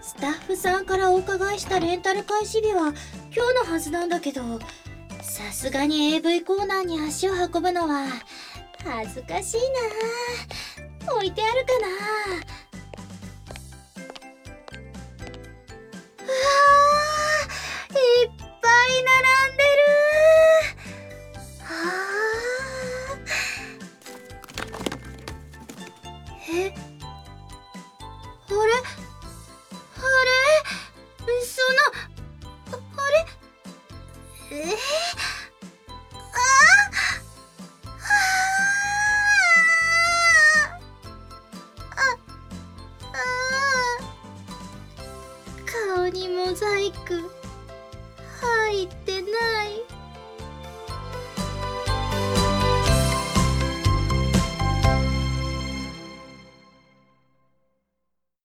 スタッフさんからお伺いしたレンタル開始日は今日のはずなんだけど、さすがに AV コーナーに足を運ぶのは恥ずかしいな。置いてあるかな。うわー、いっぱい並んでる。え、あれあれ、ああ顔にモザイク。